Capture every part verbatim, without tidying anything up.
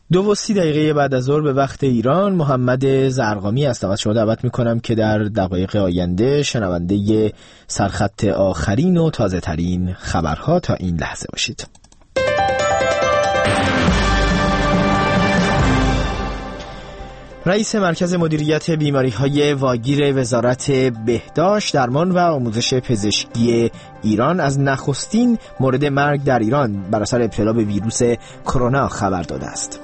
دو و سی دقیقه بعد از ظهر به وقت ایران، محمد زرقامی از دعوت شما دعوت میکنم که در دقایق آینده شنونده سرخط آخرین و تازه ترین خبرها تا این لحظه باشید. رئیس مرکز مدیریت بیماری‌های واگیر وزارت بهداشت، درمان و آموزش پزشکی ایران از نخستین مورد مرگ در ایران بر اثر ابتلا به ویروس کرونا خبر داده است.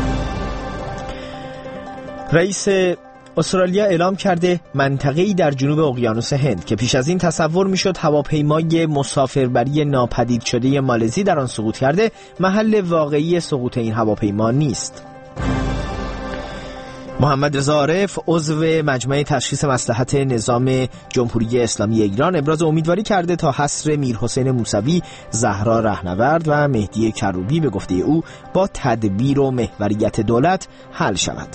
رئیس استرالیا اعلام کرده منطقه‌ای در جنوب اقیانوس هند که پیش از این تصور میشد هواپیمای مسافربری ناپدید شده مالزی در آن سقوط کرده، محل واقعی سقوط این هواپیما نیست. محمد رضا عارف، عضو مجمع تشخیص مصلحت نظام جمهوری اسلامی ایران، ابراز امیدواری کرده تا حصر میرحسین موسوی، زهرا رهنورد و مهدی کروبی به گفته او با تدبیر و محوریت دولت حل شود.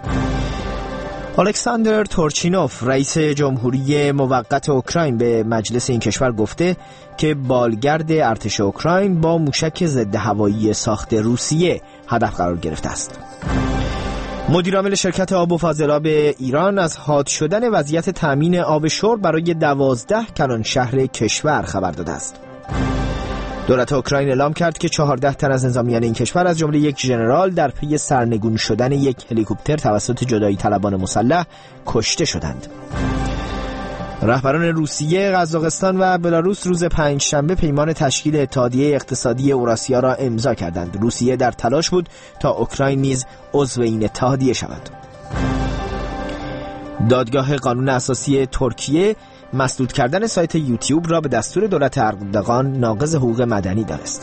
الکساندر تورچینوف، رئیس جمهوری موقت اوکراین، به مجلس این کشور گفته که بالگرد ارتش اوکراین با موشک ضد هوایی ساخت روسیه هدف قرار گرفته است. مدیر عامل شرکت آب و فاضلاب ایران از حاد شدن وضعیت تامین آب شرب برای دوازده کلان شهر کشور خبر داده است. دولت اوکراین اعلام کرد که چهارده تن از نظامیان این کشور از جمله یک ژنرال در پی سرنگون شدن یک هلیکوپتر توسط جدایی طلبان مسلح کشته شدند. رهبران روسیه، قزاقستان و بلاروس روز پنجشنبه پیمان تشکیل اتحادیه اقتصادی اوراسیا را امضا کردند. روسیه در تلاش بود تا اوکراین نیز عضو این اتحادیه شود. دادگاه قانون اساسی ترکیه مسدود کردن سایت یوتیوب را به دستور دولت اردوغان ناقض حقوق مدنی دانست.